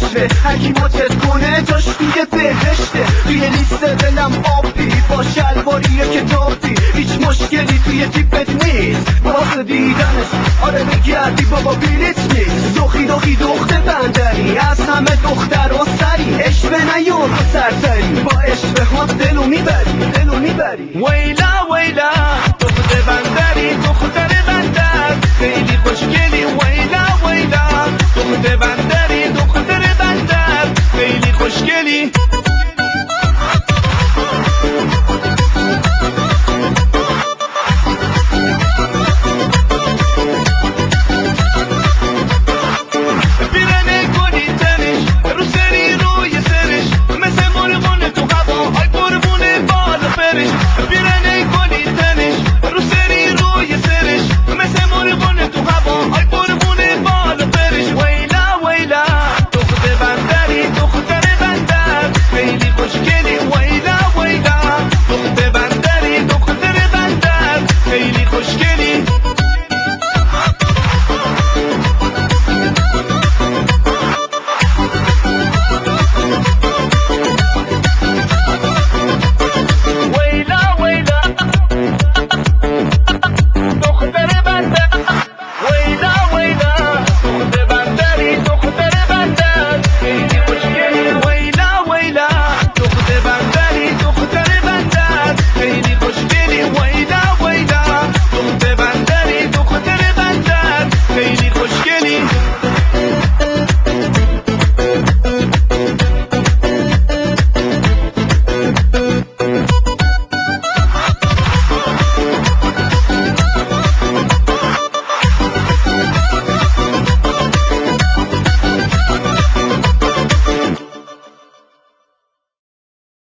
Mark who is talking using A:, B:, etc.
A: عشقه، هرکی ماتت کنه جاش توی بهشته. توی لیست دلم آبی با شلواری کتابی، هیچ مشکلی توی تیپت نیست واسه دیدنش. آره بگردی بابا بلیت نیست. دخی دخی دخت بندری، از همه دختر و سری، عشق نیار سرسری، با عشق ها دلو میبری، دلو میبری. ویلا ویلا